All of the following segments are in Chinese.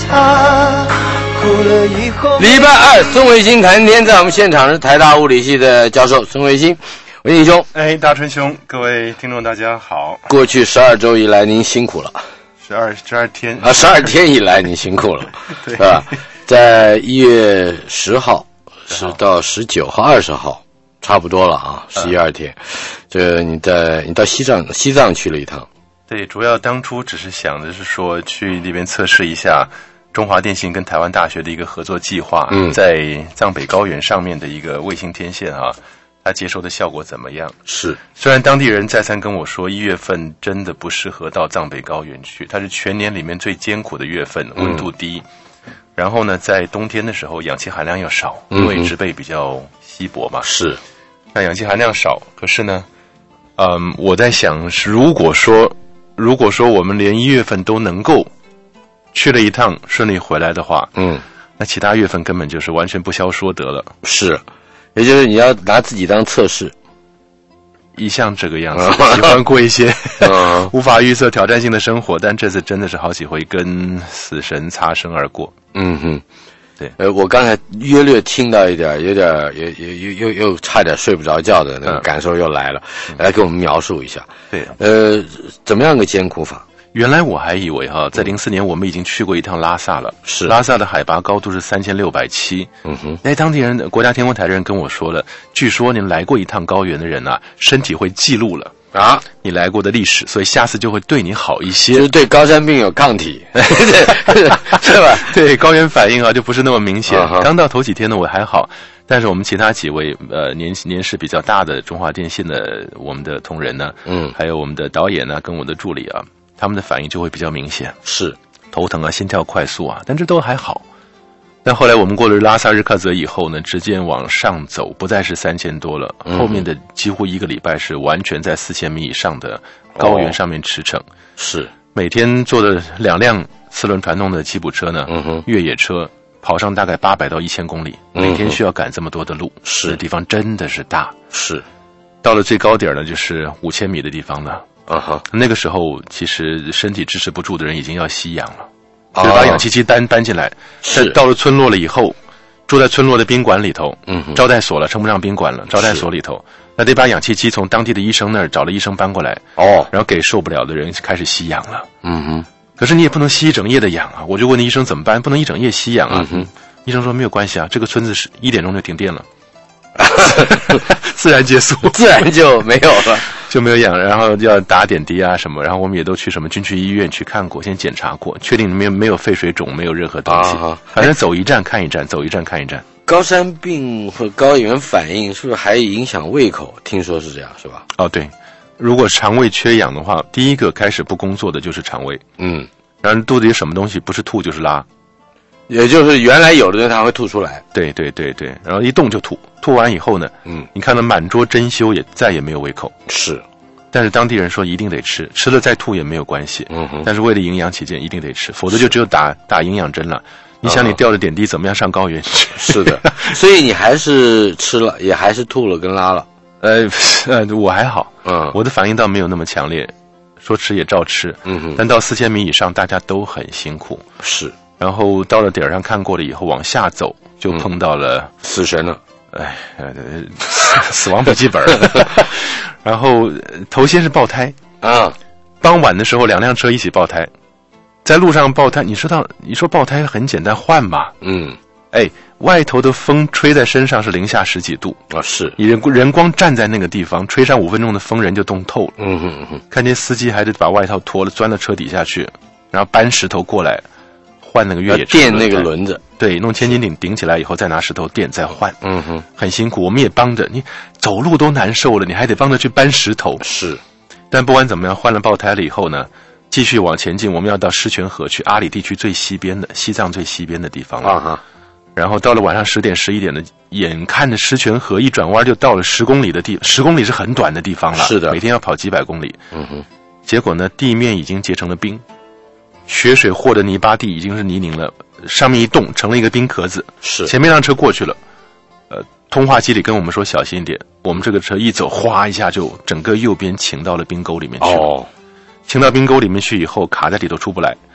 他哭了以后。 礼拜二，孙维新谈天，在我们现场是台大物理系的教授孙维新。维新兄， 大春兄，各位听众大家好。 过去12周以来您辛苦了。 12天啊，12天以来您辛苦了， 对， 是吧？在1月10号是到19号、20号，差不多了啊，12天。这个你到西藏去了一趟。 对，主要当初只是想的是说去那边测试一下中华电信跟台湾大学的一个合作计划，在藏北高原上面的一个卫星天线啊，它接收的效果怎么样？ 是， 虽然当地人再三跟我说1月份真的不适合到藏北高原去，它是全年里面最艰苦的月份，温度低，然后呢在冬天的时候氧气含量要少，因为植被比较稀薄嘛， 是， 那氧气含量少，可是呢我在想，如果说我们连1月份都能够去了一趟顺利回来的话，那其他月份根本就是完全不消说得了。 是，也就是你要拿自己当测试， 一向这个样子，喜欢过一些无法预测挑战性的生活，但这次真的是好几回跟死神擦身而过。对， 我刚才约略听到一点，有点又差点睡不着觉的那个感受又来了，来给我们描述一下。 对， 怎么样个艰苦法？ 原来我还以为在04年我们已经去过一趟拉萨了，是拉萨的海拔高度是3670。当地人国家天文台的人跟我说了，据说你来过一趟高原的人啊，身体会记录了啊，你来过的历史，所以下次就会对你好一些， 就是对高山病有抗体，是吧？ 对，高原反应啊就不是那么明显。刚到头几天呢我还好，但是我们其他几位年事比较大的中华电信的我们的同仁呢，还有我们的导演呢跟我的助理啊，他们的反应就会比较明显，是头疼啊，心跳快速啊，但这都还好。但后来我们过了拉萨日喀则以后呢，直接往上走，不再是3000多了，后面的几乎1个礼拜是完全在4000米以上的高原上面驰骋，是每天坐的2辆4轮传动的吉普车呢，越野车跑上大概800到1000公里，每天需要赶这么多的路，是地方真的是大，是到了最高点呢，就是5000米的地方了。那个时候其实身体支持不住的人已经要吸氧了，就是把氧气机搬进来，是到了村落了以后，住在村落的宾馆里头，招待所了，称不上宾馆了，招待所里头，那得把氧气机从当地的医生那儿找了医生搬过来，然后给受不了的人开始吸氧了。可是你也不能吸一整夜的氧啊，我就问医生怎么办，不能一整夜吸氧啊。医生说没有关系啊，这个村子是1点钟就停电了，自然结束， 自然就没有了。 就没有氧，然后要打点滴啊什么，然后我们也都去什么军区医院去看过，先检查过，确定没有肺水肿，没有任何东西，反正走一站看一站，走一站看一站。 高山病或高原反应是不是还影响胃口？听说是这样，是吧？ 对，如果肠胃缺氧的话，第一个开始不工作的就是肠胃，然后肚子里什么东西不是吐就是拉， 也就是原来有的人他会吐出来， 对，然后一动就吐，吐完以后呢，你看到满桌珍馐也再也没有胃口，是，但是当地人说一定得吃，吃了再吐也没有关系，但是为了营养起见一定得吃，否则就只有打营养针了。你想你吊着点滴怎么样上高原去？ 是的，所以你还是吃了，也还是吐了跟拉了。 我还好，我的反应倒没有那么强烈，说吃也照吃，但到4000米以上大家都很辛苦，是。然后到了点上看过了以后往下走，就碰到了死神了， 死亡笔记本。然后头先是爆胎啊，傍晚的时候2辆车一起爆胎，在路上爆胎，你说爆胎很简单换吧，外头的风吹在身上是零下10几度啊，是你人光站在那个地方，吹上5分钟的风人就冻透了，看见司机还得把外套脱了钻到车底下去，然后搬石头过来换那个越野车垫那个轮子， 对，弄千斤顶顶起来以后再拿石头垫再换，很辛苦，我们也帮着，你走路都难受了，你还得帮着去搬石头，是。但不管怎么样，换了爆胎了以后呢，继续往前进，我们要到狮泉河去阿里地区最西边的西藏最西边的地方了。然后到了晚上10点11点的，眼看着狮泉河一转弯就到了10公里的地，10公里是很短的地方了，是的，每天要跑几百公里。结果呢，地面已经结成了冰，雪水和的泥巴地已经是泥泞了，上面一冻成了一个冰壳子。是，前面辆车过去了，通话机里跟我们说小心一点，我们这个车一走，哗一下就整个右边倾到了冰沟里面去了。倾到冰沟里面去以后，卡在里头出不来。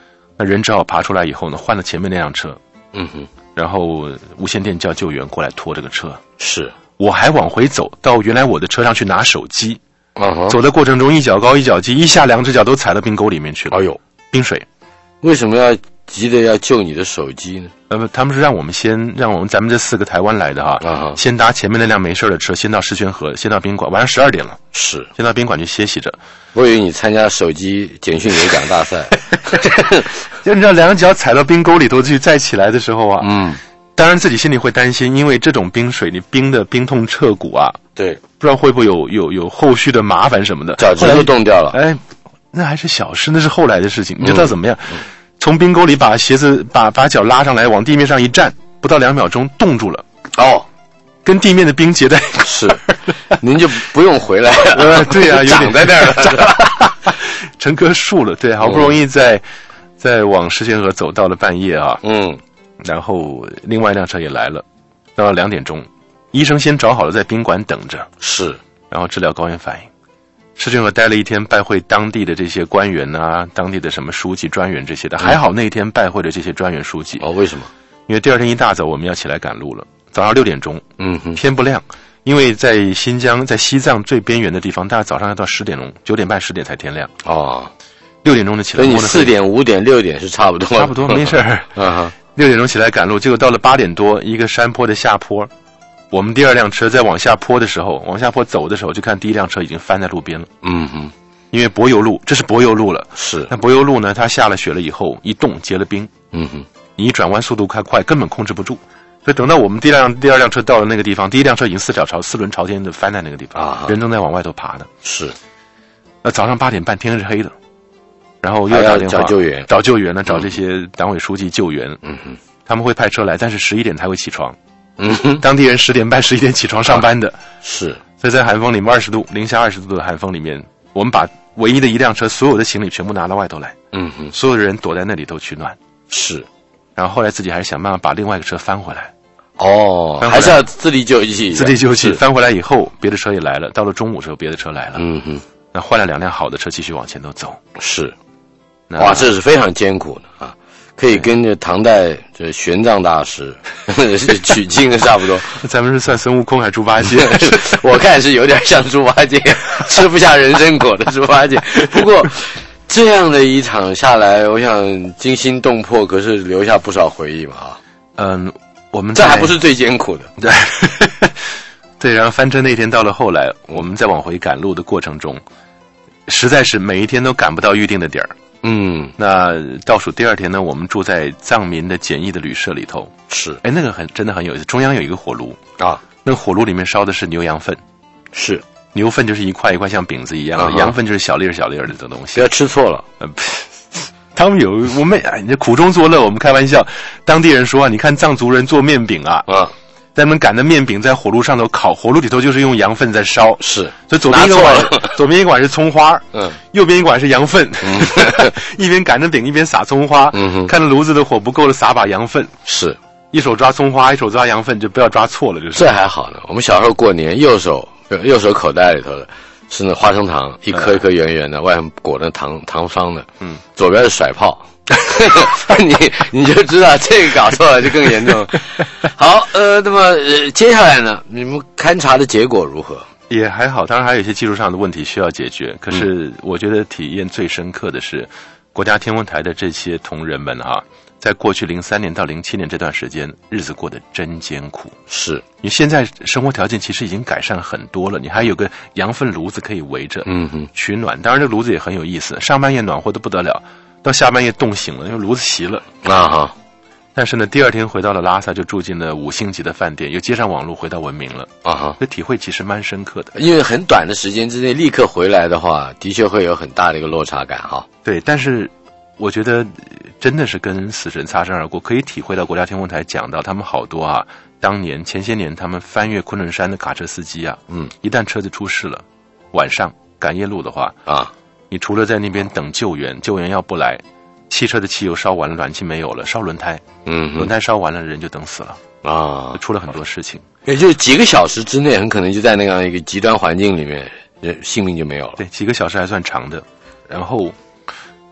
那人只好爬出来以后呢，换了前面那辆车，然后无线电叫救援过来拖这个车。 是， 我还往回走到原来我的车上去拿手机，走的过程中一脚高一脚低，一下两只脚都踩到冰沟里面去了。 哎呦， 冰水！ 为什么要急着要救你的手机呢？ 他们是让我们咱们这4个台湾来的哈，先搭前面那辆没事的车，先到石泉河，先到宾馆，晚上12点了， 是， 先到宾馆去歇息着。 我以为你参加手机简讯有奖大赛， 就你知道两脚踩到冰沟里头去再起来的时候啊，当然自己心里会担心，因为这种冰水你冰的冰痛彻骨啊， 对， 不知道会不会有后续的麻烦什么的， 脚趾都冻掉了。 哎，那还是小事，那是后来的事情。你知道怎么样？从冰沟里把鞋子把脚拉上来，往地面上一站，不到2秒钟冻住了。哦，跟地面的冰结在一块。 是，您就不用回来了。 对呀， 长在那儿了， 成棵树了。对，好不容易再往石泉河走到了半夜啊。然后另外一辆车也来了，到了2点钟，医生先找好了在宾馆等着。 是， 然后治疗高原反应。石泉河待了1天，拜会当地的这些官员啊，当地的什么书记、专员这些的。还好那一天拜会了这些专员书记。 为什么？因为第二天一大早我们要起来赶路了，早上6点钟，天不亮。因为在新疆，在西藏最边缘的地方，大概早上要到10点钟，9点半10点才天亮。6点钟就起来。 所以你4点、5点、6点是差不多。 差不多，没事儿。6点钟起来赶路，结果到了8点多，一个山坡的下坡。我们第2辆车在往下坡的时候，往下坡走的时候，就看第1辆车已经翻在路边了。因为柏油路，这是柏油路了。 是。 那柏油路呢，它下了雪了以后，一冻结了冰。你一转弯速度快，根本控制不住。所以等到我们第2辆车到了那个地方，第1辆车已经4轮朝天的翻在那个地方，人正在往外头爬呢。 是。 早上8点半，天是黑的，然后又打电话找救援， 找这些党委书记救援。他们会派车来，但是11点才会起床。当地人10点半、11点起床上班的。 是。 所以在寒风里面零下20度的寒风里面，我们把唯一的一辆车所有的行李全部拿到外头来。所有的人躲在那里头取暖。 是。 然后后来自己还是想办法把另外一个车翻回来。 还是要自力救济。 翻回来以后，别的车也来了。到了中午时候，别的车来了。那换了2辆好的车，继续往前头走。 是。哇，这是非常艰苦的啊！可以跟这唐代这玄奘大师取经的差不多。 咱们是算孙悟空还是猪八戒？ 我看是有点像猪八戒，吃不下人参果的猪八戒。不过这样的一场下来，我想惊心动魄，可是留下不少回忆嘛我们这还不是最艰苦的。 对。对，然后翻车那天到了后来，我们在往回赶路的过程中，实在是每一天都赶不到预定的点儿。那倒数第2天呢，我们住在藏民的简易的旅社里头。 是。 那个真的很有意思。中央有一个火炉啊，那个火炉里面烧的是牛羊粪。 是。 牛粪就是一块一块像饼子一样的，羊粪就是小粒小粒的这东西。 不要吃错了。 他们我们你苦中作乐，我们开玩笑。当地人说你看藏族人做面饼啊。咱们擀的面饼在火炉上头烤，火炉里头就是用羊粪在烧。 是。 所以左边一管是葱花，右边一管是羊粪。一边擀着饼一边撒葱花。看着炉子的火不够了，撒把羊粪。 是。 一手抓葱花，一手抓羊粪，就不要抓错了。就是。 这还好呢。我们小时候过年，右手口袋里头的是那花生糖，一颗一颗圆圆的，外面裹着糖霜的。左边是甩炮。你就知道这个搞错了就更严重。好，那么接下来呢，你们勘察的结果如何？ 也还好，当然还有一些技术上的问题需要解决。可是我觉得体验最深刻的是，国家天文台的这些同仁们在过去03年到07年这段时间，日子过得真艰苦。 是。 你现在生活条件其实已经改善很多了，你还有个羊粪炉子可以围着，取暖。当然这炉子也很有意思，上半夜暖和的不得了。到下半夜冻醒了，因为炉子熄了但是呢，第2天回到了拉萨，就住进了5星级的饭店，又接上网络，回到文明了这体会其实蛮深刻的。 因为很短的时间之内立刻回来的话，的确会有很大的一个落差感对，但是我觉得真的是跟死神擦身而过，可以体会到国家天文台讲到他们好多当年前些年他们翻越昆仑山的卡车司机一旦车子出事了，晚上赶夜路的话你除了在那边等救援要不来，汽车的汽油烧完了，暖气没有了，烧轮胎，轮胎烧完了，人就等死了出了很多事情。 也就是几个小时之内，很可能就在那样一个极端环境里面，性命就没有了。 对，几个小时还算长的。然后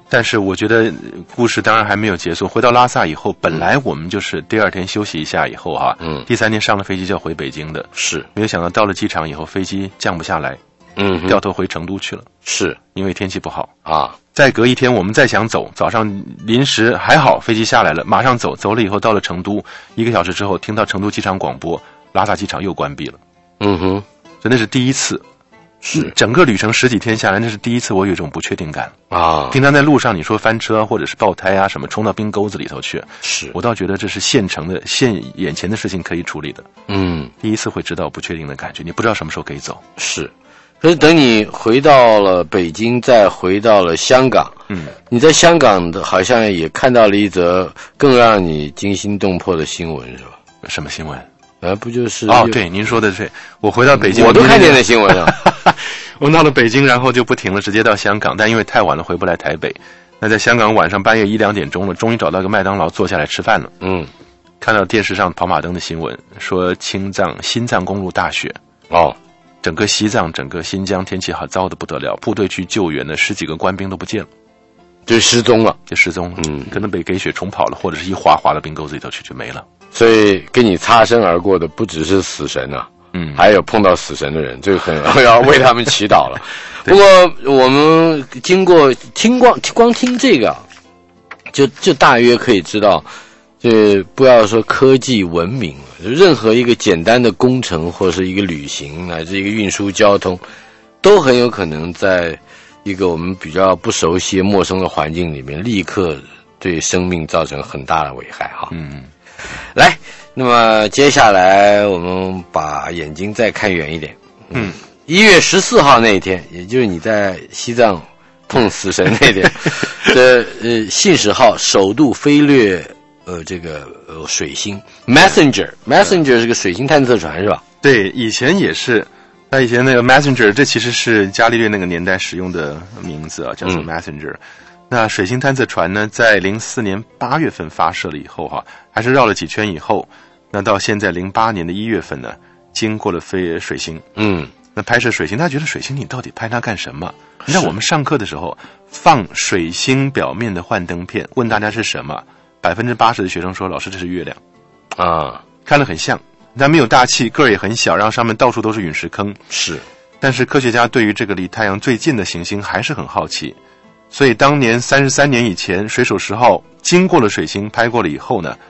但是我觉得故事当然还没有结束。回到拉萨以后，本来我们就是第2天休息一下以后第3天上了飞机就要回北京的， 是没有想到到了机场以后飞机降不下来，掉头回成都去了， 是因为天气不好啊。 再隔1天我们再想走，早上临时还好飞机下来了，马上走了以后到了成都，1个小时之后听到成都机场广播，拉萨机场又关闭了。所以那是第一次， 是整个旅程10几天下来，那是第一次我有一种不确定感啊。 平常在路上你说翻车或者是爆胎啊什么冲到冰沟子里头去， 是我倒觉得这是现成的眼前的事情可以处理的。第一次会知道不确定的感觉，你不知道什么时候可以走。 是，可是等你回到了北京，再回到了香港，你在香港的好像也看到了一则更让你惊心动魄的新闻，是吧？ 什么新闻？ 不就是对，您说的是，我回到北京， 我都看见那新闻了。 我到了北京，然后就不停了，直接到香港，但因为太晚了，回不来台北。那在香港晚上半夜1、2点钟了，终于找到个麦当劳坐下来吃饭了。看到电视上跑马灯的新闻，说新藏公路大雪整个西藏、整个新疆天气好糟的不得了，部队去救援的10几个官兵都不见了， 就失踪了， 可能被给雪冲跑了，或者是一滑到冰沟子里头去就没了。 所以跟你擦身而过的不只是死神啊，还有碰到死神的人，这个很要为他们祈祷了。不过我们光听这个，就大约可以知道，就不要说科技文明了，就任何一个简单的工程或者是一个旅行乃至一个运输交通，都很有可能在一个我们比较不熟悉陌生的环境里面，立刻对生命造成很大的危害哈。来，那么接下来我们把眼睛再看远一点。1月14号那一天，也就是你在西藏碰死神那天的信使号首度飞掠这个水星 Messenger 是个水星探测船是吧？ 对，以前也是。那以前那个 Messenger 这其实是伽利略那个年代使用的名字叫做 Messenger。那水星探测船呢，在04年8月份发射了以后还是绕了几圈以后，那到现在08年的1月份呢，经过了飞水星。那拍摄水星，他觉得水星你到底拍它干什么？你看我们上课的时候放水星表面的幻灯片，问大家是什么，80%的学生说老师这是月亮啊，看得很像，但没有大气，个儿也很小，然后上面到处都是陨石坑。 是， 但是科学家对于这个离太阳最近的行星还是很好奇。所以当年33年以前，水手10号经过了水星拍过了以后呢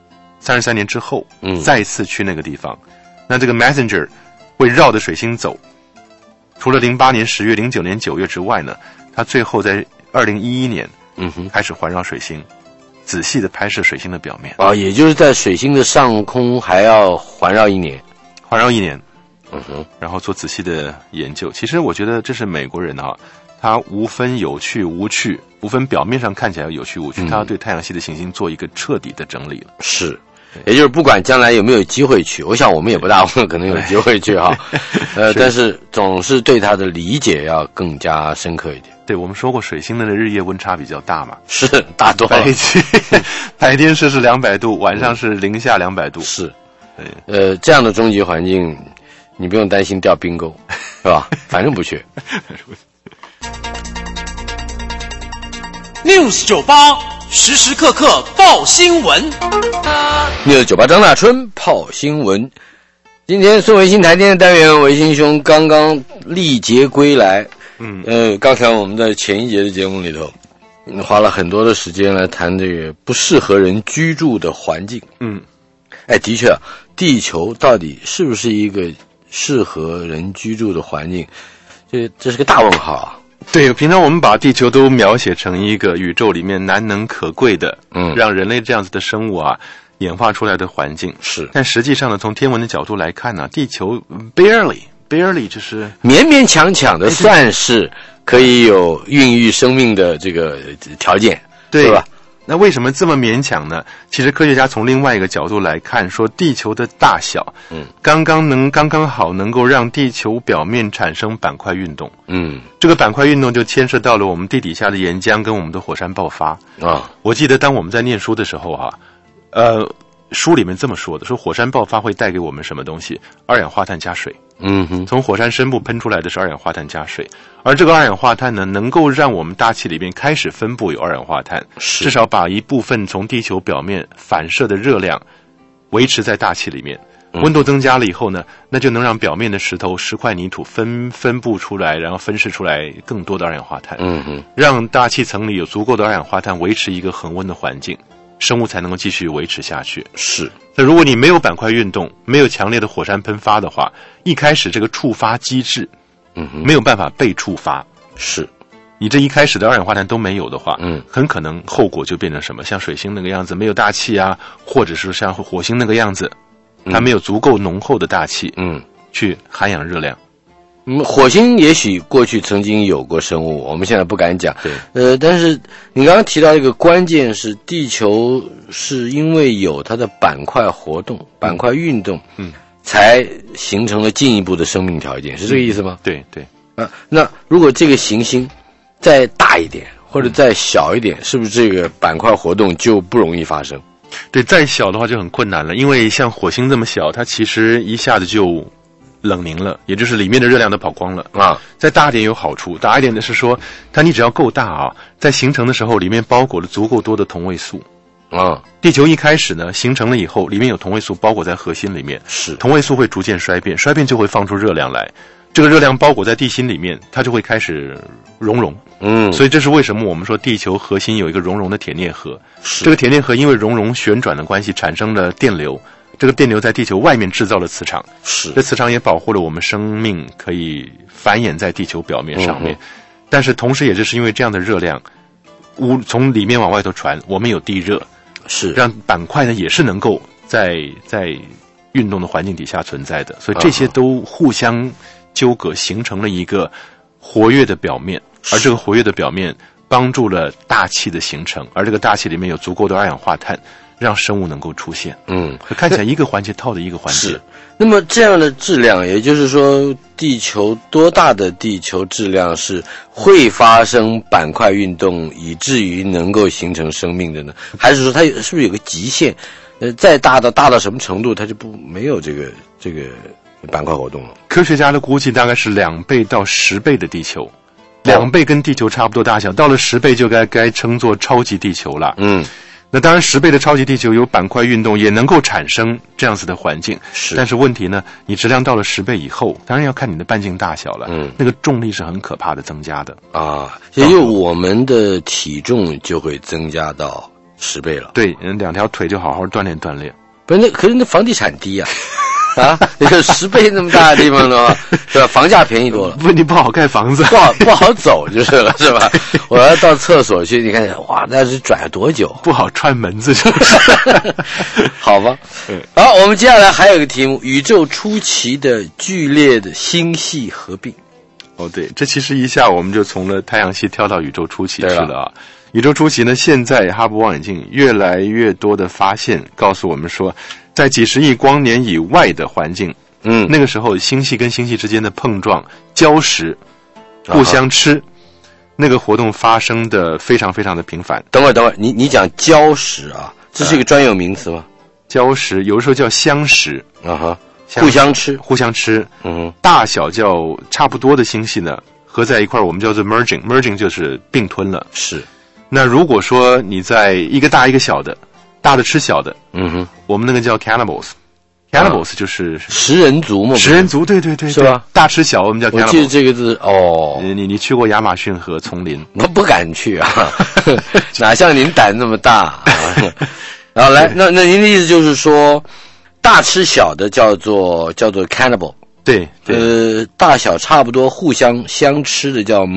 ，33年之后再次去那个地方。那这个 Messenger 会绕着水星走，除了08年10月、09年9月之外呢，它最后在2011年开始环绕水星，仔细的拍摄水星的表面也就是在水星的上空还要环绕1年， 然后做仔细的研究。其实我觉得这是美国人他无分有趣无趣，无分表面上看起来有趣无趣，他要对太阳系的行星做一个彻底的整理了。 是，也就是不管将来有没有机会去，我想我们也不大可能有机会去但是总是对它的理解要更加深刻一点。 对，我们说过水星的日夜温差比较大嘛， 是大多了。 白天是200度，晚上是零下200度。 是，这样的终极环境，你不用担心掉冰沟，是吧？反正不去。 News98 时时刻刻报新闻。 News98 张大春报新闻。今天孙维新台电的单元，维新兄刚刚历劫归来。刚才我们在前一节的节目里头，花了很多的时间来谈这个不适合人居住的环境。的确，地球到底是不是一个适合人居住的环境？这是个大问号啊。 对，平常我们把地球都描写成一个宇宙里面难能可贵的，让人类这样子的生物演化出来的环境。 是， 但实际上呢，从天文的角度来看呢，地球 barely 就是勉勉强强的算是可以有孕育生命的这个条件，对吧？ 那为什么这么勉强呢？其实科学家从另外一个角度来看，说地球的大小，刚刚好能够让地球表面产生板块运动。这个板块运动就牵涉到了我们地底下的岩浆跟我们的火山爆发。我记得当我们在念书的时候书里面这么说的，说火山爆发会带给我们什么东西？二氧化碳加水。从火山深部喷出来的是二氧化碳加水，而这个二氧化碳呢，能够让我们大气里面开始分布有二氧化碳，至少把一部分从地球表面反射的热量维持在大气里面。温度增加了以后呢，那就能让表面的石块泥土分布出来，然后分释出来更多的二氧化碳。让大气层里有足够的二氧化碳维持一个恒温的环境，生物才能够继续维持下去。 是。 那如果你没有板块运动，没有强烈的火山喷发的话，一开始这个触发机制，没有办法被触发。 是。 你这一开始的二氧化碳都没有的话，很可能后果就变成什么？像水星那个样子，没有大气啊，或者是像火星那个样子。它没有足够浓厚的大气，去涵养热量。 火星也许过去曾经有过生物，我们现在不敢讲。 对， 但是你刚刚提到一个关键是，地球是因为有它的板块活动、板块运动，才形成了进一步的生命条件，是这个意思吗？ 对对。 那如果这个行星再大一点或者再小一点，是不是这个板块活动就不容易发生？ 对，再小的话就很困难了，因为像火星这么小，它其实一下子就冷凝了，也就是里面的热量都跑光了啊。再大一点有好处，大一点的是说，你只要够大啊，在形成的时候里面包裹了足够多的同位素啊。地球一开始呢形成了以后，里面有同位素包裹在核心里面，是同位素会逐渐衰变，衰变就会放出热量来。这个热量包裹在地心里面，它就会开始熔融。所以这是为什么我们说地球核心有一个熔融的铁镍核。这个铁镍核因为熔融旋转的关系产生了电流，这个电流在地球外面制造了磁场。这磁场也保护了我们生命可以繁衍在地球表面上面。但是同时也就是因为这样的热量从里面往外头传，我们有地热，是让板块呢也是能够在运动的环境底下存在的。所以这些都互相纠葛，形成了一个活跃的表面，而这个活跃的表面帮助了大气的形成，而这个大气里面有足够的二氧化碳，让生物能够出现。看起来一个环节套着一个环节。 是。那么这样的质量，也就是说，地球多大的地球质量是会发生板块运动，以至于能够形成生命的呢？还是说它是不是有个极限？再大到什么程度，它就没有这个板块活动了？ 科学家的估计大概是2倍到10倍的地球，2倍跟地球差不多大小，到了10倍就该称作超级地球了。那当然10倍的超级地球有板块运动，也能够产生这样子的环境。但是问题呢，你质量到了10倍以后，当然要看你的半径大小了。那个重力是很可怕的增加的啊，因为我们的体重就会增加到10倍了。 对，2条腿就好好锻炼锻炼。 不是，可是那房地产低啊。有10倍那么大的地方的话，是吧？房价便宜多了， 问题不好盖房子， 不好走就是了，是吧？我要到厕所去，你看，哇，那是转多久？ 不好串门子，就是。 好吧。好，我们接下来还有一个题目：宇宙初期的剧烈的星系合并。 对，这其实一下我们就从了太阳系跳到宇宙初期去了啊。宇宙初期呢，现在哈勃望远镜越来越多的发现告诉我们说，在几十亿光年以外的环境，那个时候星系跟星系之间的碰撞、交蚀、互相吃，那个活动发生的非常非常的频繁。 等会儿，你讲交蚀啊，这是一个专有名词吗？ 交蚀有的时候叫相蚀互相吃。 大小叫差不多的星系呢，合在一块我们叫做 merging 就是并吞了。 是。 那如果说你在一个大一个小的，大的吃小的，我们那个叫 cannibals 就是食人族嘛。 食人族，对， 是吧？ 大吃小，我们叫 cannibals。 我记得这个字哦。 你去过亚马逊河丛林？ 我不敢去啊，哪像您胆那么大。然后来，那您的意思就是说，大吃小的叫做 cannibal。 对， 大小差不多互相吃的叫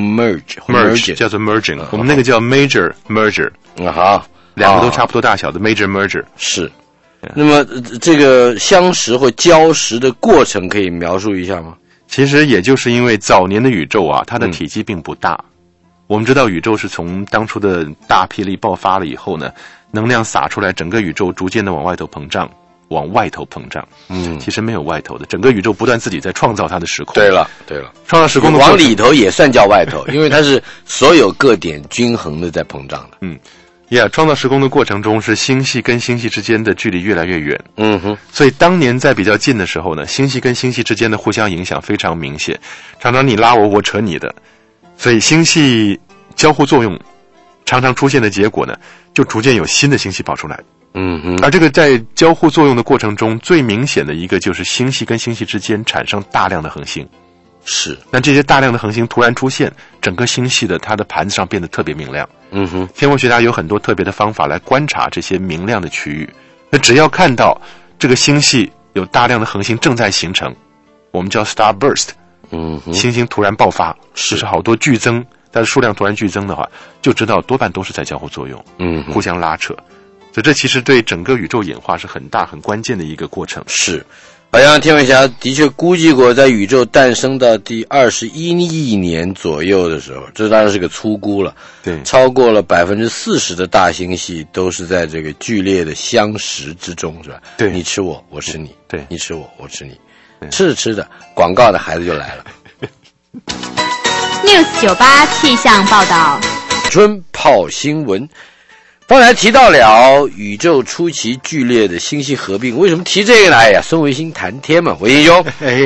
merge 叫做 merging， 我们那个叫 major merger。两个都差不多大小的 major merger。 是。那么这个相识或交识的过程可以描述一下吗？ 其实也就是因为早年的宇宙啊，它的体积并不大。我们知道宇宙是从当初的大霹雳爆发了以后呢，能量洒出来，整个宇宙逐渐的往外头膨胀。其实没有外头的，整个宇宙不断自己在创造它的时空。 对了， 创造时空的往里头也算叫外头，因为它是所有各点均衡的在膨胀的。 创造时空的过程中，是星系跟星系之间的距离越来越远。所以当年在比较近的时候呢，星系跟星系之间的互相影响非常明显，常常你拉我，我扯你的，所以星系交互作用常常出现的结果呢，就逐渐有新的星系跑出来。而这个在交互作用的过程中，最明显的一个就是星系跟星系之间产生大量的恒星。 是， 那这些大量的恒星突然出现，整个星系的它的盘子上变得特别明亮。天文学家有很多特别的方法来观察这些明亮的区域。那只要看到这个星系有大量的恒星正在形成，我们叫 star burst，星星突然爆发，就是好多剧增，它的数量突然剧增的话，就知道多半都是在交互作用，互相拉扯。所以这其实对整个宇宙演化是很大很关键的一个过程。 是，好像天文学家的确估计过，在宇宙诞生到第21亿年左右的时候，这当然是个粗估了。 对， 超过了40%的大星系都是在这个剧烈的相食之中，是吧？ 对， 你吃我，我吃你； 对， 你吃我，我吃你。吃着吃着，广告的孩子就来了。 News 98气象报道， 春泡新闻。刚才提到了宇宙初期剧烈的星系合并，为什么提这个呢？哎呀，孙维新谈天嘛，维新兄。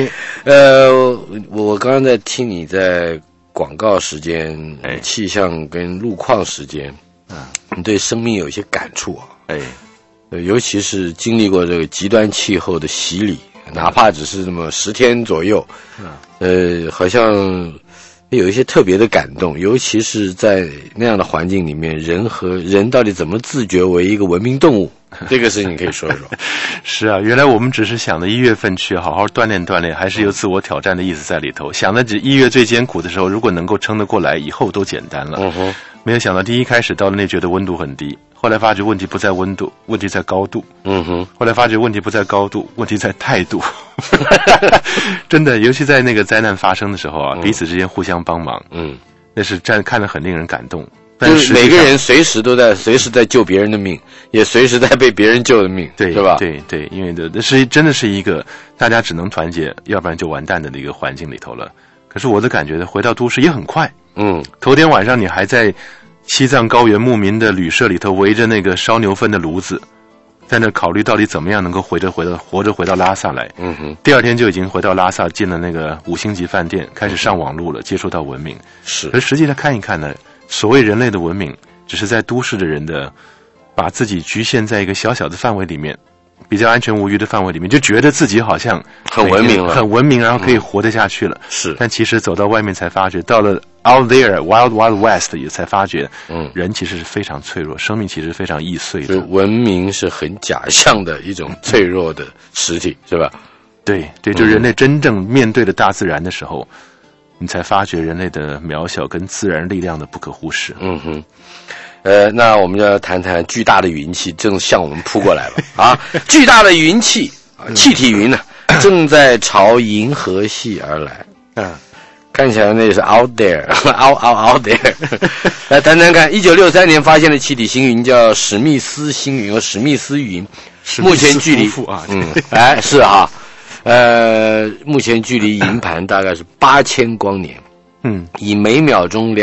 我刚刚在听你在广告时间、气象跟路况时间，你对生命有一些感触啊。尤其是经历过这个极端气候的洗礼，哪怕只是那么10天左右，好像有一些特别的感动，尤其是在那样的环境里面，人和人到底怎么自觉为一个文明动物，这个事情可以说一说。 是啊，原来我们只是想着1月份去好好锻炼锻炼，还是有自我挑战的意思在里头。想着1月最艰苦的时候，如果能够撑得过来，以后都简单了。没有想到第一开始到了那觉得温度很低，后来发觉问题不在温度，问题在高度。后来发觉问题不在高度，问题在态度。真的，尤其在那个灾难发生的时候啊，彼此之间互相帮忙。那是看得很令人感动。 就是每个人随时在救别人的命，也随时在被别人救的命， 对， 是吧？ 对，因为真的是一个大家只能团结，要不然就完蛋的一个环境里头了。可是我的感觉回到都市也很快。头天晚上你还在西藏高原牧民的旅社里头围着那个烧牛粪的炉子，在那考虑到底怎么样能够活着回到拉萨来。第二天就已经回到拉萨，进了那个5星级饭店，开始上网路了，接触到文明。 是， 而实际上看一看呢，所谓人类的文明，只是在都市的人的把自己局限在一个小小的范围里面，比较安全无虞的范围里面，就觉得自己好像很文明了， 很文明，然后可以活得下去了。 是， 但其实走到外面才发觉，到了 out there wild west 也才发觉，人其实是非常脆弱，生命其实非常易碎的。 文明是很假象的一种脆弱的实体，是吧？ 对，就人类真正面对了大自然的时候，你才发觉人类的渺小跟自然力量的不可忽视。 那我们就要谈谈巨大的云气正向我们扑过来了啊！巨大的云气，气体云呢，正在朝银河系而来。看起来那也是 out there，out there。来谈谈看，1963年发现的气体星云叫史密斯星云和史密斯云，目前距离是啊，目前距离银盘大概是8000光年，以每秒钟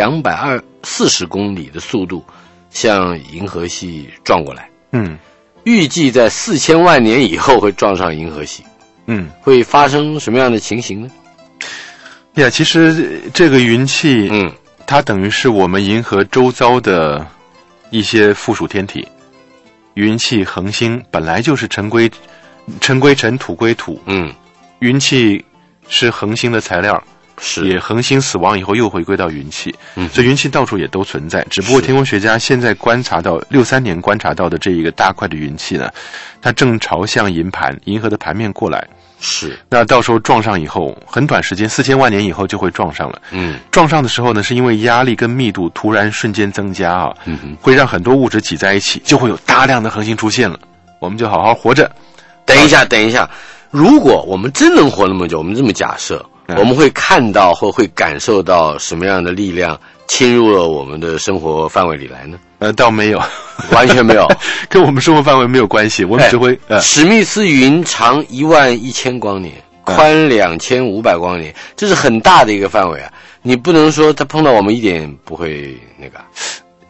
240公里的速度向银河系撞过来，预计在4000万年以后会撞上银河系，会发生什么样的情形呢？ 其实这个云气，它等于是我们银河周遭的一些附属天体。云气恒星本来就是尘归尘，土归土，云气是恒星的材料， 是也恒星死亡以后又回归到云气，所以云气到处也都存在。只不过天文学家现在观察到63年观察到的这一个大块的云气呢，它正朝向银河的盘面过来。 是， 那到时候撞上以后，很短时间，4000万年以后就会撞上了。撞上的时候呢，是因为压力跟密度突然瞬间增加啊，会让很多物质挤在一起，就会有大量的恒星出现了。我们就好好活着。 等一下，如果我们真能活那么久，我们这么假设，我们会看到或会感受到什么样的力量侵入了我们的生活范围里来呢？ 倒没有， 完全没有， 跟我们生活范围没有关系。我们只会史密斯云长11000光年，宽2500光年，这是很大的一个范围啊！你不能说它碰到我们一点不会那个。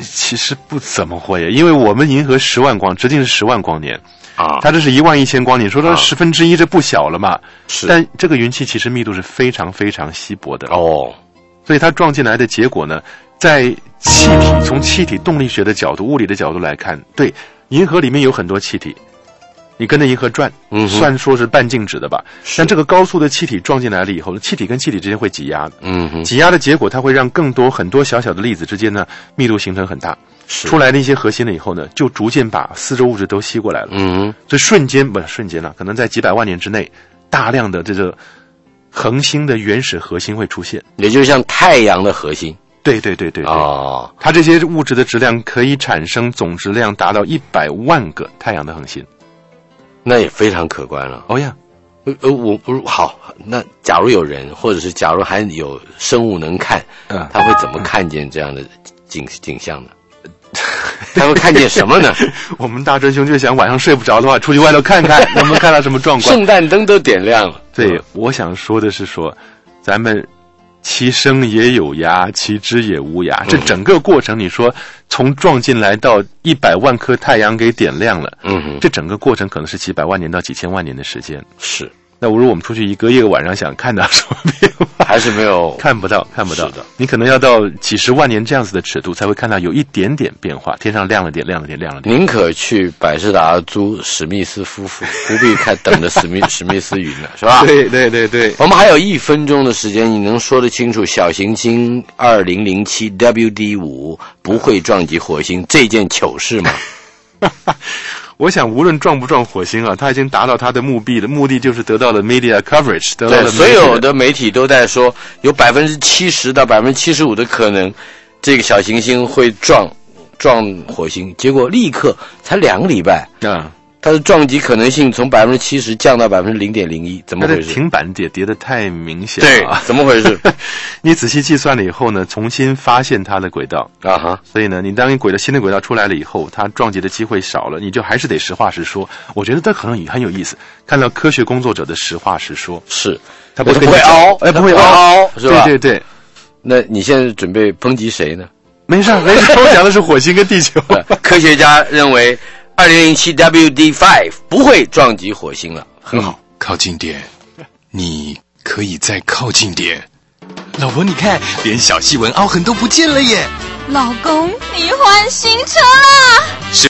其实不怎么会，因为我们银河10万光直径是10万光年啊，它这是11000光年，说它1/10，这不小了嘛？是，但这个云气其实密度是非常非常稀薄的哦，所以它撞进来的结果呢，在气体从气体动力学的角度、物理的角度来看，对，银河里面有很多气体。你跟着银河转，算说是半静止的吧。但这个高速的气体撞进来了以后，气体跟气体之间会挤压的。挤压的结果，它会让很多小小的粒子之间呢密度形成很大，出来的一些核心了以后呢，就逐渐把四周物质都吸过来了。所以瞬间了，可能在几百万年之内，大量的这个恒星的原始核心会出现， 也就像太阳的核心。 对哦，它这些物质的质量可以产生总质量达到100万个太阳的恒星。 那也非常可观了。 哦呀， 好，那假如有人，或者是假如还有生物能看，他会怎么看见这样的景象呢？他会看见什么呢？ 我们大真兄就想晚上睡不着的话，出去外头看看，能不能看到什么状况？ 圣诞灯都点亮了。 对，我想说的是咱们其生也有涯，其知也无涯。这整个过程，你说从撞进来到100万颗太阳给点亮了，这整个过程可能是几百万年到几千万年的时间。 是。 那如果我们出去一个晚上想看到什么变化， 还是没有看不到。 是的， 你可能要到几十万年这样子的尺度才会看到有一点点变化，天上亮了点。 宁可去百事达租史密斯夫妇，不必等着史密斯云了，是吧？ 对。 我们还有1分钟的时间，你能说得清楚小行星2007 WD5 不会撞击火星这件糗事吗？ 我想无论撞不撞火星啊，它已经达到它的目的就是得到了 media coverage， 得到了所有的媒体都在说有70%到75%的可能，这个小行星会撞火星，结果立刻才2个礼拜它的撞击可能性从70%降到0.01%，怎么回事？ 它的停板跌得太明显了。 对，怎么回事？ 你仔细计算了以后呢，重新发现它的轨道所以呢，你当新的轨道出来了以后，它撞击的机会少了，你就还是得实话实说。我觉得这可能也很有意思，看到科学工作者的实话实说。 是， 他不会凹， 不会凹， 是吧？ 对。 那你现在准备抨击谁呢？ 没事，我讲的是火星跟地球。 科学家认为2007 WD5 不会撞击火星了，很好。 靠近点，你可以再靠近点。老婆，你看，连小细纹凹痕都不见了耶！ 老公，你换新车啦！